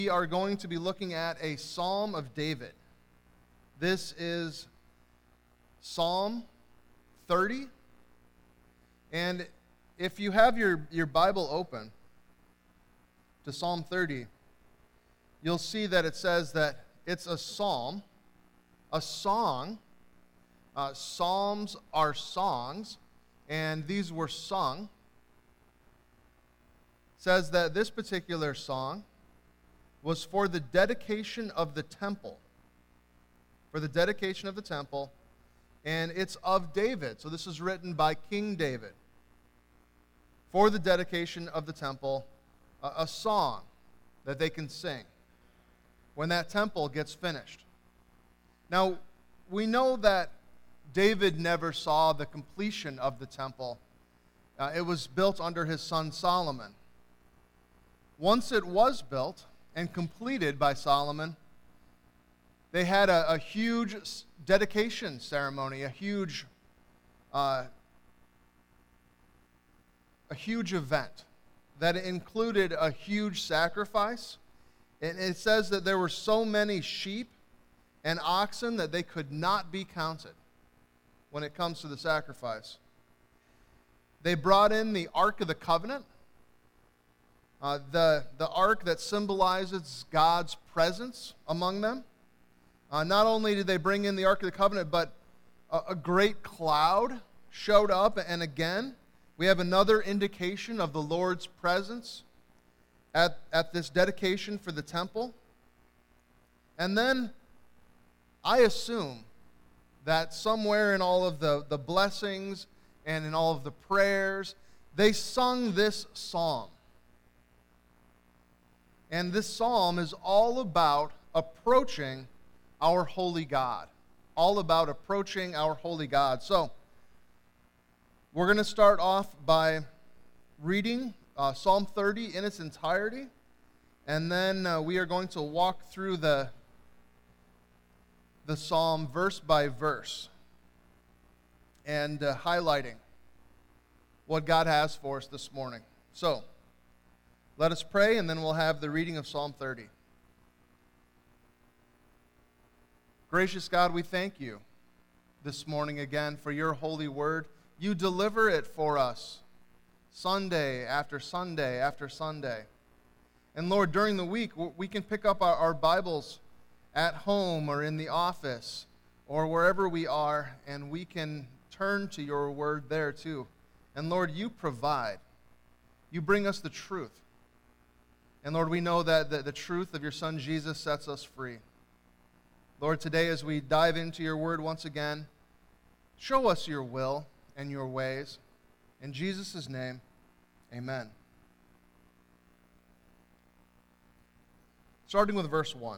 We are going to be looking at a Psalm of David. This is Psalm 30. And if you have your Bible open to Psalm 30, you'll see that it says that it's a psalm, a song. Psalms are songs, and these were sung. It says that this particular song was for the dedication of the temple. For the dedication of the temple, and it's of David. So this is written by King David. For the dedication of the temple, a song that they can sing when that temple gets finished. Now, we know that David never saw the completion of the temple. It was built under his son Solomon. Once it was built and completed by Solomon, they had a huge dedication ceremony, a huge event that included a huge sacrifice. And it says that there were so many sheep and oxen that they could not be counted when it comes to the sacrifice. They brought in the Ark of the Covenant, the ark that symbolizes God's presence among them. Not only did they bring in the Ark of the Covenant, but a great cloud showed up, and again, we have another indication of the Lord's presence at this dedication for the temple. And then, I assume that somewhere in all of the blessings and in all of the prayers, they sung this psalm. And this psalm is all about approaching our holy God. All about approaching our holy God. So, we're going to start off by reading Psalm 30 in its entirety. And then we are going to walk through the psalm verse by verse and highlighting what God has for us this morning. So, let us pray, and then we'll have the reading of Psalm 30. Gracious God, we thank you this morning again for your holy word. You deliver it for us Sunday after Sunday after Sunday. And Lord, during the week, we can pick up our Bibles at home or in the office or wherever we are, and we can turn to your word there too. And Lord, you provide. You bring us the truth. And Lord, we know that the truth of your Son Jesus sets us free. Lord, today as we dive into your word once again, show us your will and your ways. In Jesus' name, amen. Starting with verse 1.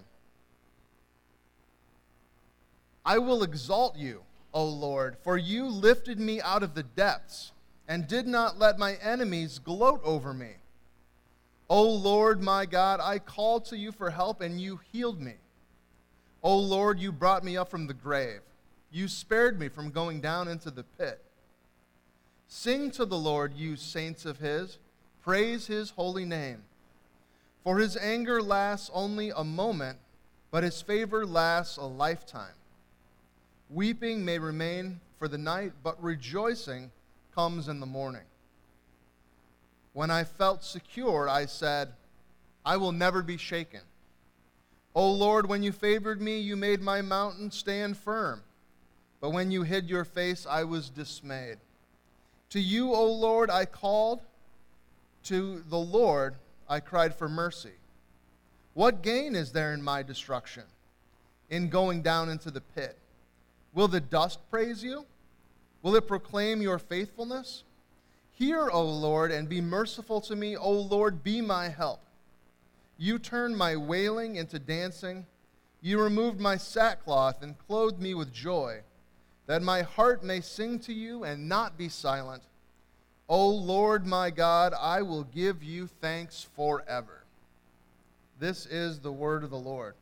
I will exalt you, O Lord, for you lifted me out of the depths and did not let my enemies gloat over me. O Lord, my God, I called to you for help, and you healed me. O Lord, you brought me up from the grave. You spared me from going down into the pit. Sing to the Lord, you saints of his. Praise his holy name. For his anger lasts only a moment, but his favor lasts a lifetime. Weeping may remain for the night, but rejoicing comes in the morning. When I felt secure, I said, I will never be shaken. O Lord, when you favored me, you made my mountain stand firm. But when you hid your face, I was dismayed. To you, O Lord, I called. To the Lord, I cried for mercy. What gain is there in my destruction, in going down into the pit? Will the dust praise you? Will it proclaim your faithfulness? Hear, O Lord, and be merciful to me. O Lord, be my help. You turned my wailing into dancing. You removed my sackcloth and clothed me with joy, that my heart may sing to you and not be silent. O Lord, my God, I will give you thanks forever. This is the word of the Lord.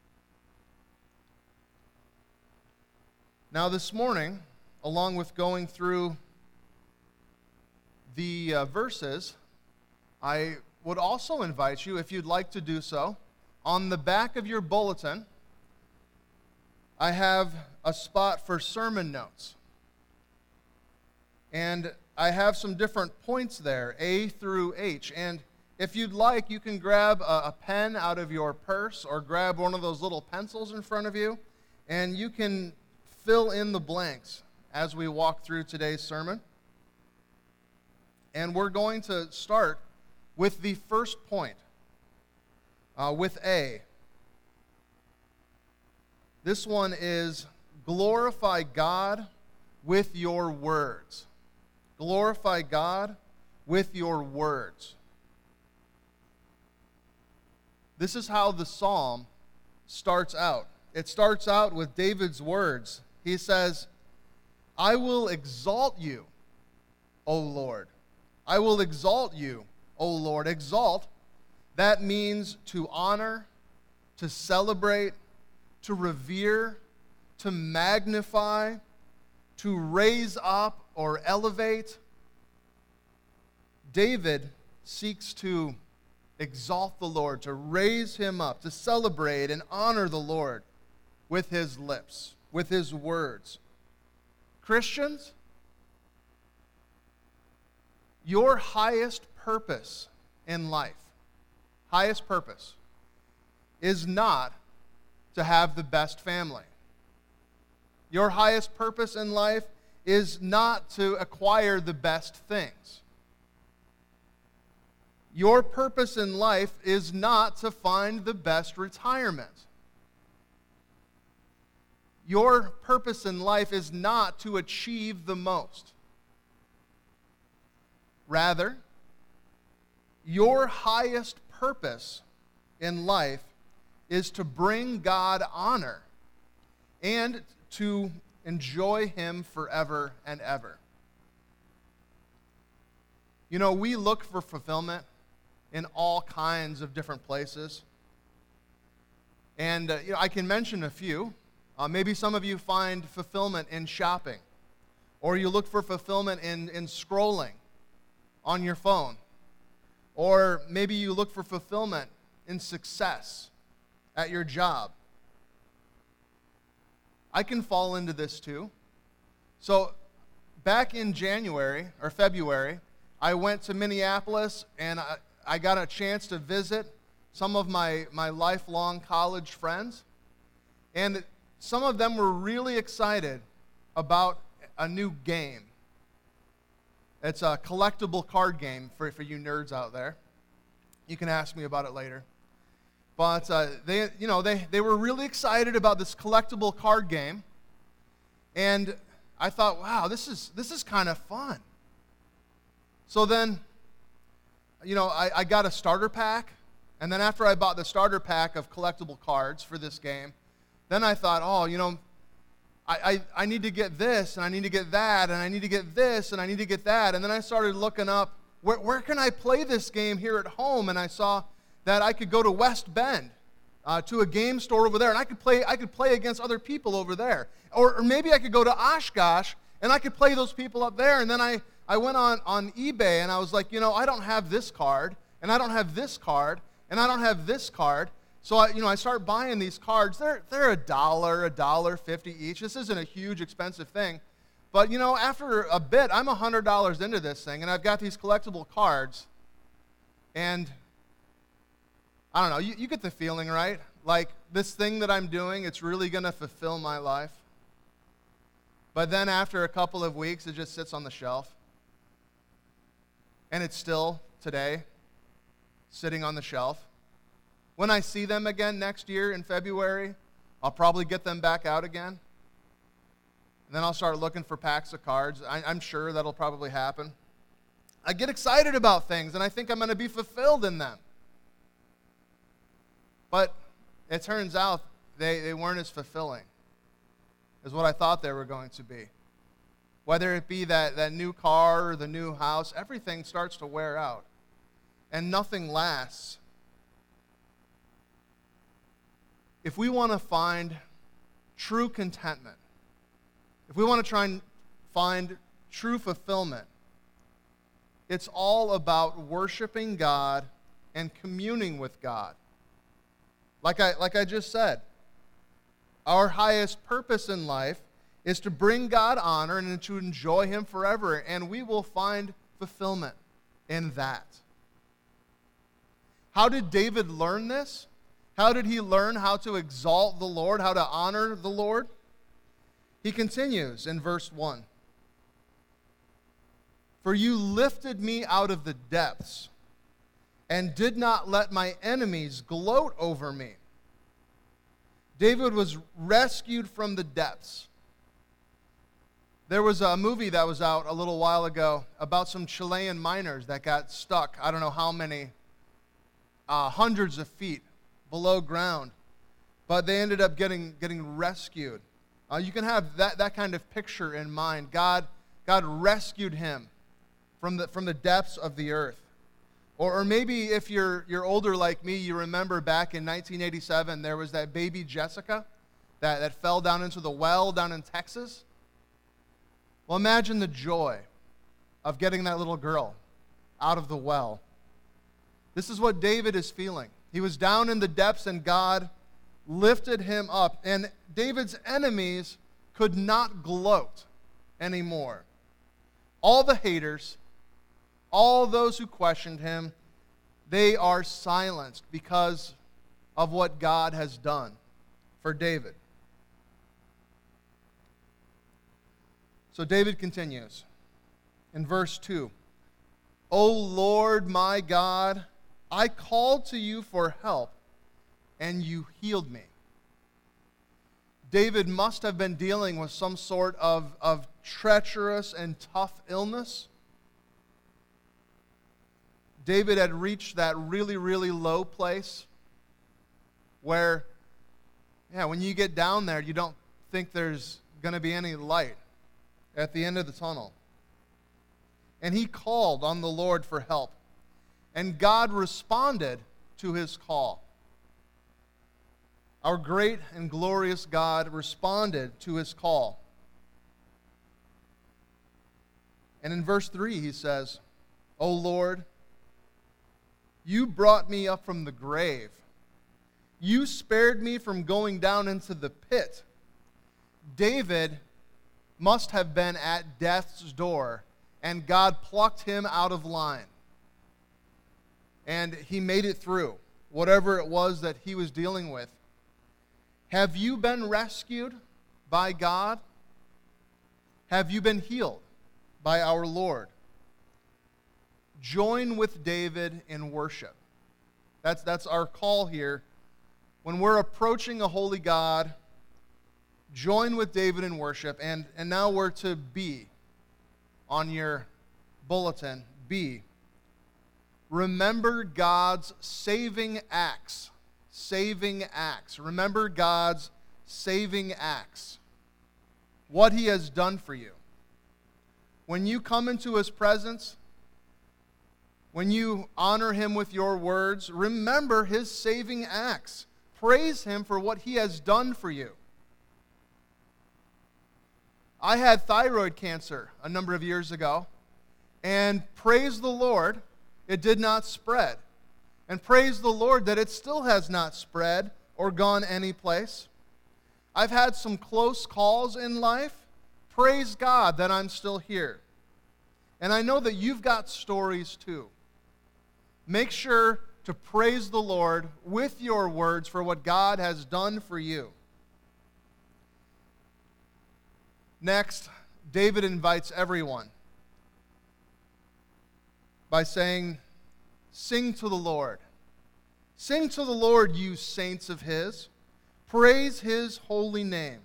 Now this morning, along with going through the verses, I would also invite you, if you'd like to do so, on the back of your bulletin, I have a spot for sermon notes. And I have some different points there, A through H. And if you'd like, you can grab a pen out of your purse or grab one of those little pencils in front of you, and you can fill in the blanks as we walk through today's sermon. And we're going to start with the first point, with A. This one is glorify God with your words. Glorify God with your words. This is how the psalm starts out. It starts out with David's words. He says, I will exalt you, O Lord. I will exalt you, O Lord. Exalt, that means to honor, to celebrate, to revere, to magnify, to raise up or elevate. David seeks to exalt the Lord, to raise him up, to celebrate and honor the Lord with his lips, with his words. Christians, your highest purpose in life, highest purpose, is not to have the best family. Your highest purpose in life is not to acquire the best things. Your purpose in life is not to find the best retirement. Your purpose in life is not to achieve the most. Rather, your highest purpose in life is to bring God honor and to enjoy Him forever and ever. You know, we look for fulfillment in all kinds of different places. And I can mention a few. Maybe some of you find fulfillment in shopping, or you look for fulfillment in scrolling on your phone, or maybe you look for fulfillment in success at your job. I can fall into this too. So back in January or February, I went to Minneapolis and I got a chance to visit some of my lifelong college friends. And some of them were really excited about a new game. It's a collectible card game for you nerds out there. You can ask me about it later. But they were really excited about this collectible card game, and I thought, wow, this is kind of fun. So then, I got a starter pack, and then after I bought the starter pack of collectible cards for this game, then I thought, I need to get this, and I need to get that, and I need to get this, and I need to get that, and then I started looking up, where can I play this game here at home, and I saw that I could go to West Bend, to a game store over there, and I could play against other people over there. Or maybe I could go to Oshkosh, and I could play those people up there. And then I went on eBay, and I was like, I don't have this card, and I don't have this card, and I don't have this card. So I start buying these cards. They're $1.50 each. This isn't a huge expensive thing. But, after a bit, I'm $100 into this thing, and I've got these collectible cards, and I don't know, you get the feeling, right? Like, this thing that I'm doing, it's really going to fulfill my life. But then after a couple of weeks, it just sits on the shelf. And it's still, today, sitting on the shelf. When I see them again next year in February, I'll probably get them back out again. And then I'll start looking for packs of cards. I'm sure that'll probably happen. I get excited about things, and I think I'm going to be fulfilled in them. But it turns out they weren't as fulfilling as what I thought they were going to be. Whether it be that new car or the new house, everything starts to wear out, and nothing lasts. If we want to find true contentment, if we want to try and find true fulfillment, it's all about worshiping God and communing with God. Like I just said, our highest purpose in life is to bring God honor and to enjoy Him forever, and we will find fulfillment in that. How did David learn this? How did he learn how to exalt the Lord, how to honor the Lord? He continues in verse 1. For you lifted me out of the depths and did not let my enemies gloat over me. David was rescued from the depths. There was a movie that was out a little while ago about some Chilean miners that got stuck, I don't know how many, hundreds of feet below ground, but they ended up getting rescued. You can have that kind of picture in mind. God rescued him from the depths of the earth. Or maybe if you're older like me, you remember back in 1987, there was that baby Jessica that fell down into the well down in Texas. Well, imagine the joy of getting that little girl out of the well. This is what David is feeling. He was down in the depths and God lifted him up. And David's enemies could not gloat anymore. All the haters, all those who questioned him, they are silenced because of what God has done for David. So David continues in verse 2. O Lord my God, I called to you for help, and you healed me. David must have been dealing with some sort of treacherous and tough illness. David had reached that really, really low place where, when you get down there, you don't think there's going to be any light at the end of the tunnel. And he called on the Lord for help. And God responded to his call. Our great and glorious God responded to his call. And in verse 3 he says, O Lord, you brought me up from the grave. You spared me from going down into the pit. David must have been at death's door, and God plucked him out of line. And he made it through, whatever it was that he was dealing with. Have you been rescued by God? Have you been healed by our Lord? Join with David in worship. That's our call here. When we're approaching a holy God, join with David in worship. And now we're to B on your bulletin. B. Remember God's saving acts. Saving acts. Remember God's saving acts. What he has done for you. When you come into his presence, when you honor him with your words, remember his saving acts. Praise him for what he has done for you. I had thyroid cancer a number of years ago, and praise the Lord, it did not spread. And praise the Lord that it still has not spread or gone anyplace. I've had some close calls in life. Praise God that I'm still here. And I know that you've got stories too. Make sure to praise the Lord with your words for what God has done for you. Next, David invites everyone by saying, sing to the Lord. Sing to the Lord, you saints of his. Praise his holy name.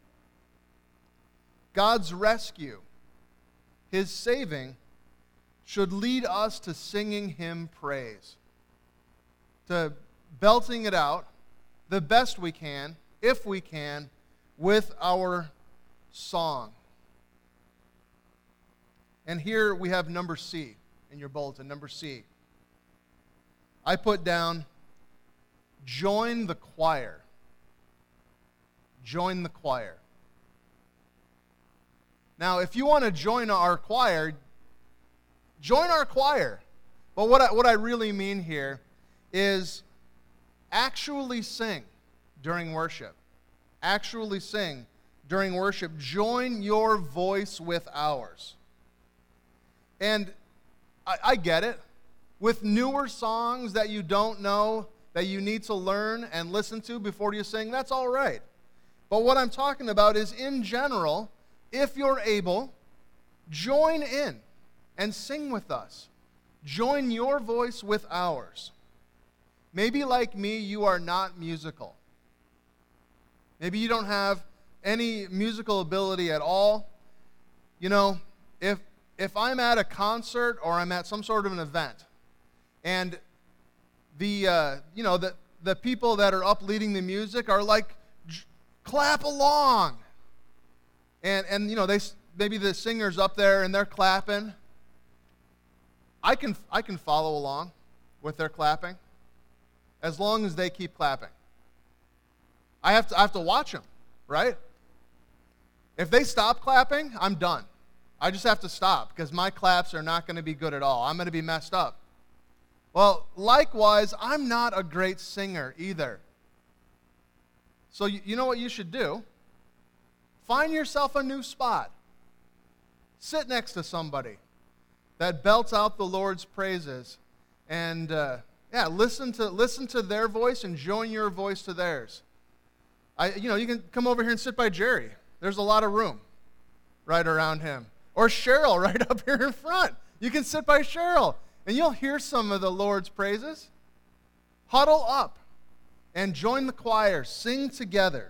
God's rescue, his saving, should lead us to singing him praise, to belting it out the best we can, if we can, with our song. And here we have number C in your bulletin, number C. I put down, join the choir. Join the choir. Now, if you want to join our choir, join our choir. But what I really mean here is actually sing during worship. Actually sing during worship. Join your voice with ours. And I get it. With newer songs that you don't know, that you need to learn and listen to before you sing, that's all right. But what I'm talking about is, in general, if you're able, join in and sing with us. Join your voice with ours. Maybe like me, you are not musical. Maybe you don't have any musical ability at all. You know, if I'm at a concert or I'm at some sort of an event, and the people that are up leading the music are like, clap along, and maybe the singer's up there and they're clapping. I can follow along with their clapping, as long as they keep clapping. I have to watch them, right? If they stop clapping, I'm done. I just have to stop, because my claps are not going to be good at all. I'm going to be messed up. Well, likewise, I'm not a great singer either. So you know what you should do? Find yourself a new spot. Sit next to somebody that belts out the Lord's praises, and listen to their voice and join your voice to theirs. You can come over here and sit by Jerry. There's a lot of room right around him. Or Cheryl right up here in front. You can sit by Cheryl, and you'll hear some of the Lord's praises. Huddle up and join the choir. Sing together.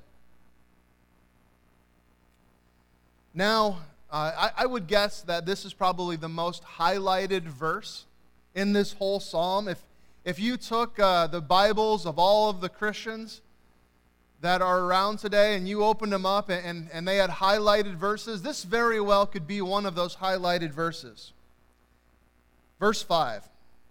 Now, I would guess that this is probably the most highlighted verse in this whole psalm. If you took the Bibles of all of the Christians that are around today and you opened them up and they had highlighted verses, this very well could be one of those highlighted verses. Verse 5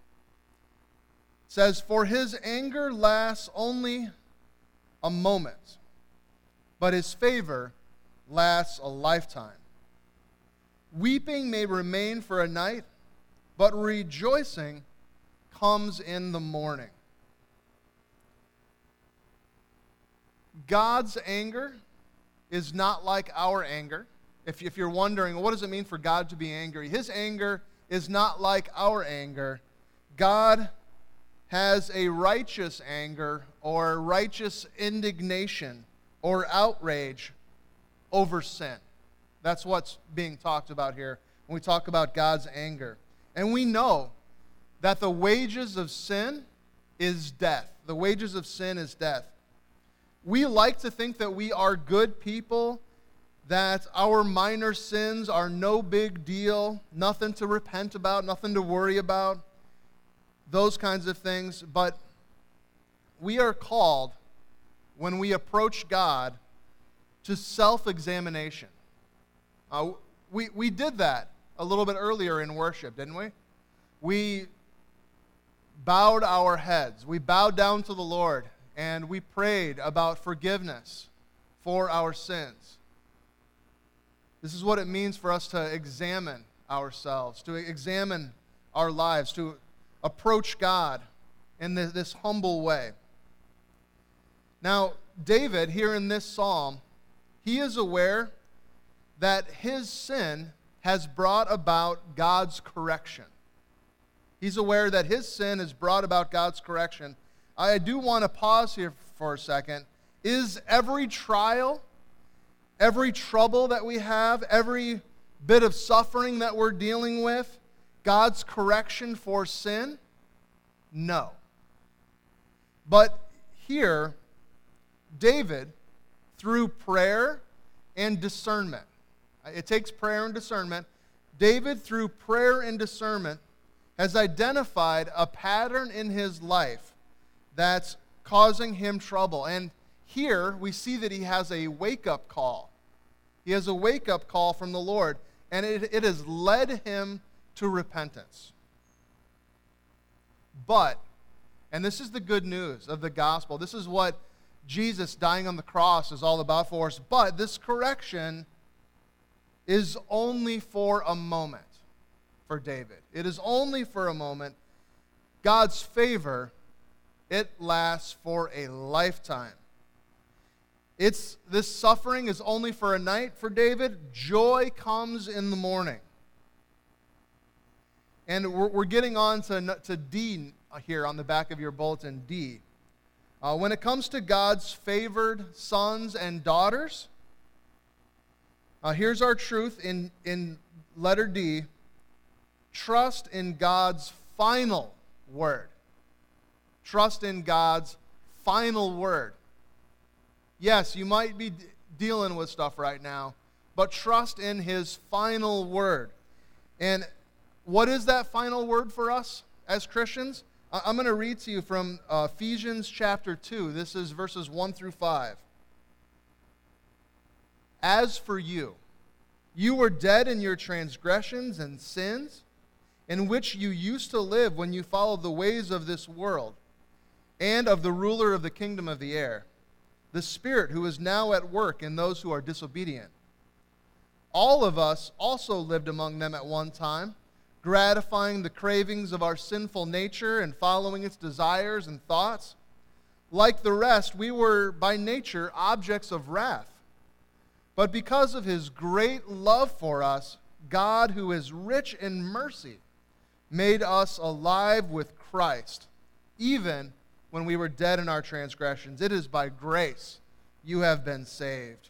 says, "For his anger lasts only a moment, but his favor lasts a lifetime. Weeping may remain for a night, but rejoicing comes in the morning." God's anger is not like our anger. If you're wondering, what does it mean for God to be angry? His anger is not like our anger. God has a righteous anger or righteous indignation or outrage over sin. That's what's being talked about here when we talk about God's anger. And we know that the wages of sin is death. The wages of sin is death. We like to think that we are good people, that our minor sins are no big deal, nothing to repent about, nothing to worry about, those kinds of things. But we are called, when we approach God, to self-examination. We did that a little bit earlier in worship, didn't we? We bowed our heads. We bowed down to the Lord, and we prayed about forgiveness for our sins. This is what it means for us to examine ourselves, to examine our lives, to approach God in this humble way. Now, David, here in this psalm, he is aware that his sin has brought about God's correction. He's aware that his sin has brought about God's correction. I do want to pause here for a second. Is every trial, every trouble that we have, every bit of suffering that we're dealing with, God's correction for sin? No. But here, David, through prayer and discernment, it takes prayer and discernment, David, through prayer and discernment, has identified a pattern in his life that's causing him trouble. And here we see that he has a wake-up call. He has a wake-up call from the Lord, and it has led him to repentance. But, and this is the good news of the gospel, this is what Jesus dying on the cross is all about for us, but this correction is only for a moment for David. It is only for a moment. God's favor It lasts for a lifetime. This suffering is only for a night for David. Joy comes in the morning. And we're getting on to D here on the back of your bulletin, D. When it comes to God's favored sons and daughters, here's our truth in letter D. Trust in God's final word. Trust in God's final word. Yes, you might be dealing with stuff right now, but trust in His final word. And what is that final word for us as Christians? I'm going to read to you from Ephesians chapter 2. This is verses 1 through 5. As for you, you were dead in your transgressions and sins, in which you used to live when you followed the ways of this world, and of the ruler of the kingdom of the air, the Spirit who is now at work in those who are disobedient. All of us also lived among them at one time, gratifying the cravings of our sinful nature and following its desires and thoughts. Like the rest, we were by nature objects of wrath. But because of His great love for us, God, who is rich in mercy, made us alive with Christ, even when we were dead in our transgressions. It is by grace you have been saved.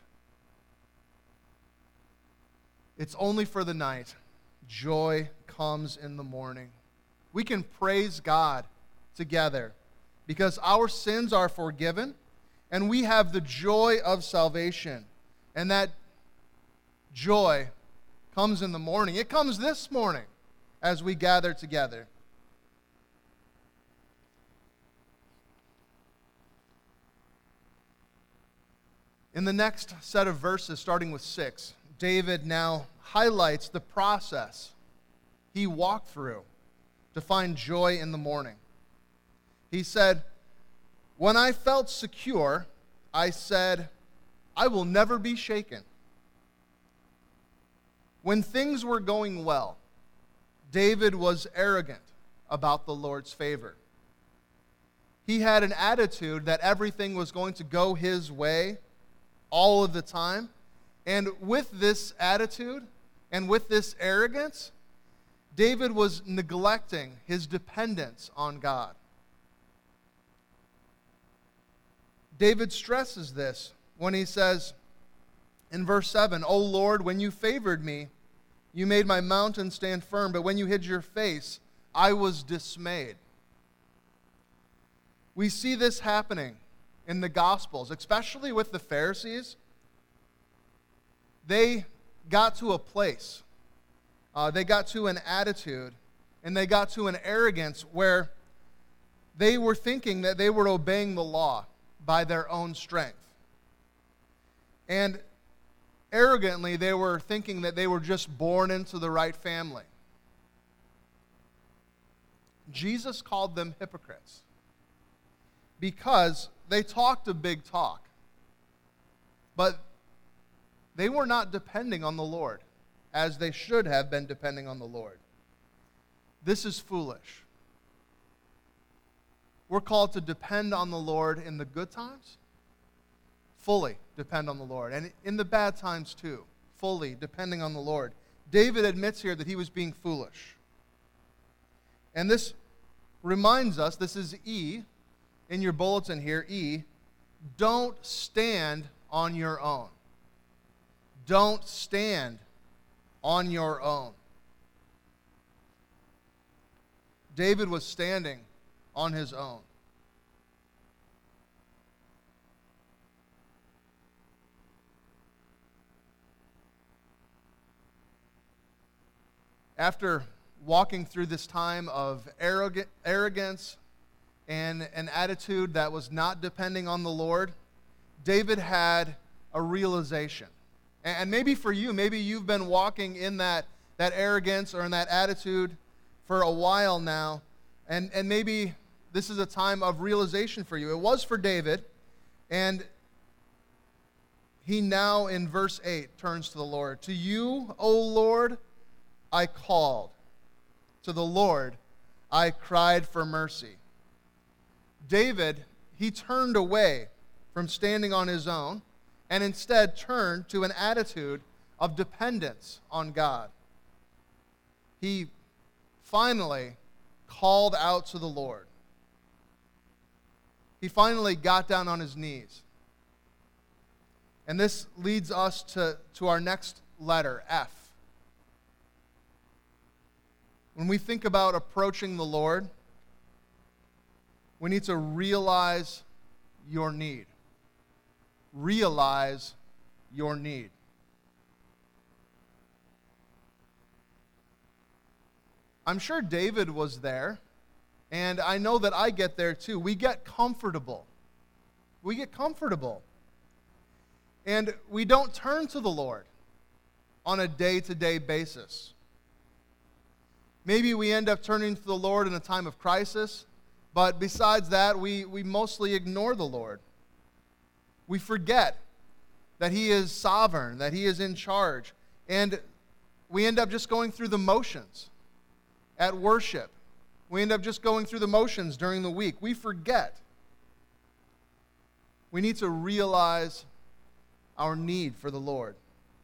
It's only for the night. Joy comes in the morning. We can praise God together because our sins are forgiven and we have the joy of salvation. And that joy comes in the morning. It comes this morning as we gather together. In the next set of verses, starting with 6, David now highlights the process he walked through to find joy in the morning. He said, "When I felt secure, I said, I will never be shaken." When things were going well, David was arrogant about the Lord's favor. He had an attitude that everything was going to go his way all of the time. And with this attitude and with this arrogance, David was neglecting his dependence on God. David stresses this when he says in verse 7, "O Lord, when you favored me, you made my mountain stand firm, but when you hid your face, I was dismayed." We see this happening in the Gospels, especially with the Pharisees. They got to a place, they got to an attitude, and they got to an arrogance where they were thinking that they were obeying the law by their own strength. And arrogantly, they were thinking that they were just born into the right family. Jesus called them hypocrites because they talked a big talk, but they were not depending on the Lord as they should have been depending on the Lord. This is foolish. We're called to depend on the Lord in the good times, fully depend on the Lord, and in the bad times too, fully depending on the Lord. David admits here that he was being foolish. And this reminds us, this is E, in your bulletin here, E, don't stand on your own. Don't stand on your own. David was standing on his own. After walking through this time of arrogance and an attitude that was not depending on the Lord, David had a realization. And maybe for you, maybe you've been walking in that arrogance or in that attitude for a while now, and maybe this is a time of realization for you. It was for David, and he now in verse 8 turns to the Lord. "To you, O Lord, I called. To the Lord I cried for mercy. David, he turned away from standing on his own and instead turned to an attitude of dependence on God. He finally called out to the Lord. He finally got down on his knees. And this leads us to our next letter, F. When we think about approaching the Lord, we need to realize your need. Realize your need. I'm sure David was there, and I know that I get there too. We get comfortable. We get comfortable. And we don't turn to the Lord on a day-to-day basis. Maybe we end up turning to the Lord in a time of crisis, but besides that, we mostly ignore the Lord. We forget that He is sovereign, that He is in charge, and we end up just going through the motions at worship. We end up just going through the motions during the week. We forget. We need to realize our need for the Lord.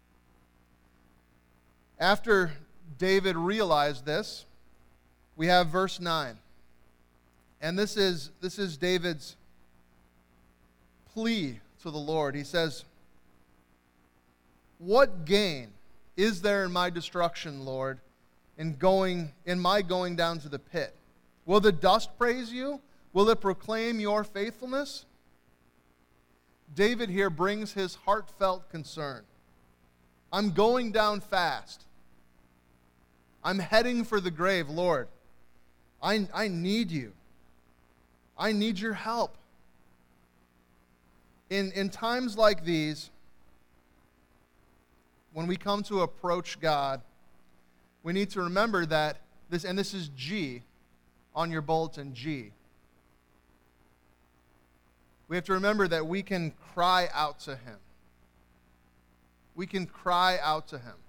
After David realized this, we have verse 9. And this is David's plea to the Lord. He says, "What gain is there in my destruction, Lord, in my going down to the pit? Will the dust praise you? Will it proclaim your faithfulness?" David here brings his heartfelt concern. I'm going down fast. I'm heading for the grave, Lord. I need you. I need your help. In times like these, when we come to approach God, we need to remember that this is G on your bulletin, G. We have to remember that we can cry out to Him. We can cry out to Him.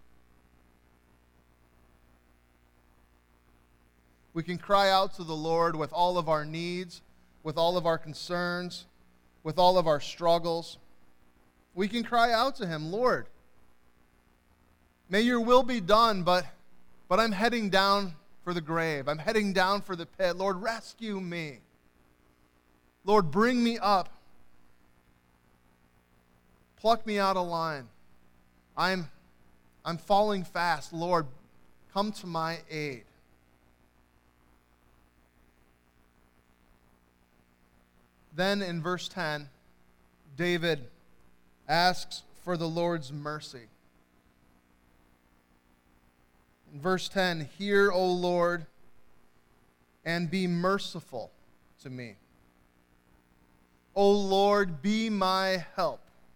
We can cry out to the Lord with all of our needs, with all of our concerns, with all of our struggles. We can cry out to Him, "Lord, may your will be done, but I'm heading down for the grave. I'm heading down for the pit. Lord, rescue me. Lord, bring me up. Pluck me out of line. I'm falling fast. Lord, come to my aid." Then in verse 10, David asks for the Lord's mercy. In verse 10, "Hear, O Lord, and be merciful to me. O Lord, be my help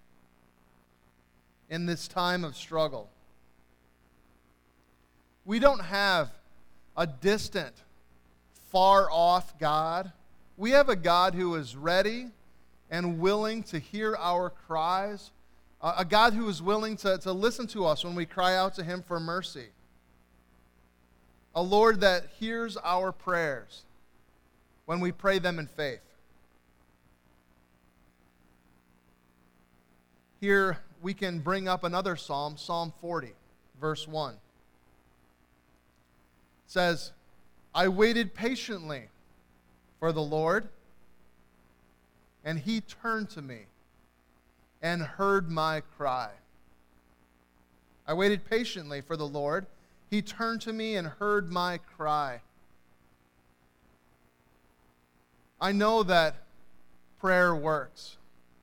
in this time of struggle." We don't have a distant, far-off God. We have a God who is ready and willing to hear our cries, a God who is willing to listen to us when we cry out to Him for mercy, a Lord that hears our prayers when we pray them in faith. Here we can bring up another psalm, Psalm 40, verse 1. It says, "I waited patiently for the Lord, and He turned to me and heard my cry." I waited patiently for the Lord. He turned to me and heard my cry. I know that prayer works.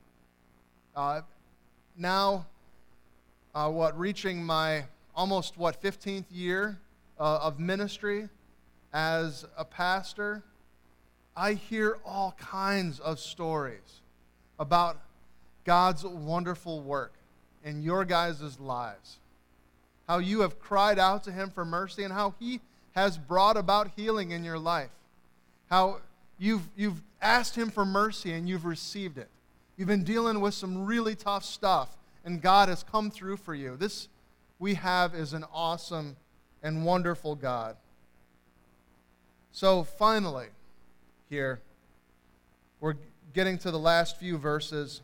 Reaching my almost 15th year of ministry as a pastor, I hear all kinds of stories about God's wonderful work in your guys' lives. How you have cried out to Him for mercy and how He has brought about healing in your life. How you've asked Him for mercy and you've received it. You've been dealing with some really tough stuff and God has come through for you. This we have is an awesome and wonderful God. So finally, here, We're getting to the last few verses.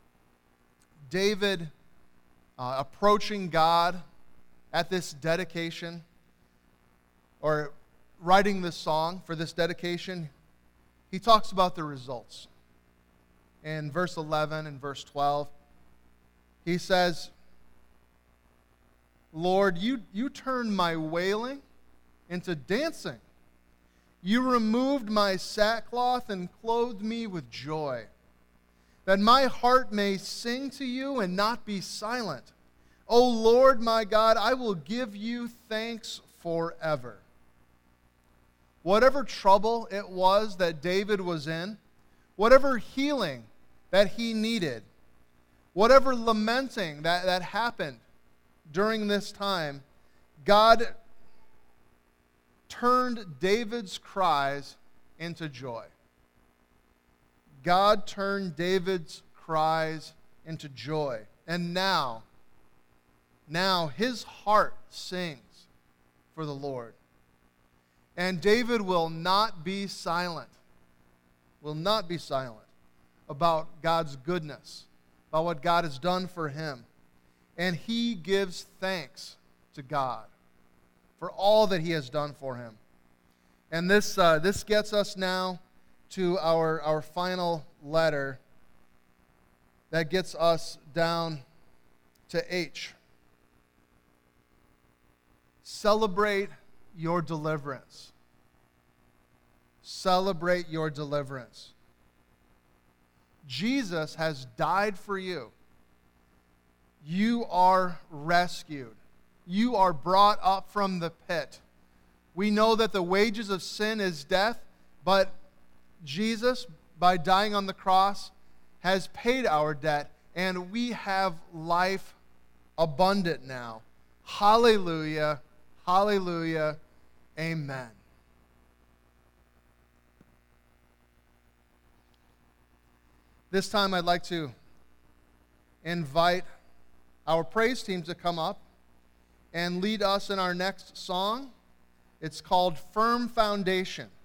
David approaching God at this dedication, or writing this song for this dedication, he talks about the results. In verse 11 and verse 12, he says, Lord, you turned my wailing into dancing. You removed my sackcloth and clothed me with joy, that my heart may sing to you and not be silent. O Lord my God, I will give you thanks forever. Whatever trouble it was that David was in, whatever healing that he needed, whatever lamenting that happened during this time, God turned David's cries into joy. God turned David's cries into joy. And now his heart sings for the Lord. And David will not be silent about God's goodness, about what God has done for him. And he gives thanks to God for all that he has done for him. And this gets us now to our final letter that gets us down to H. Celebrate your deliverance. Celebrate your deliverance. Jesus has died for you. You are rescued. You are brought up from the pit. We know that the wages of sin is death, but Jesus, by dying on the cross, has paid our debt, and we have life abundant now. Hallelujah, hallelujah, amen. This time I'd like to invite our praise team to come up and lead us in our next song. It's called Firm Foundation.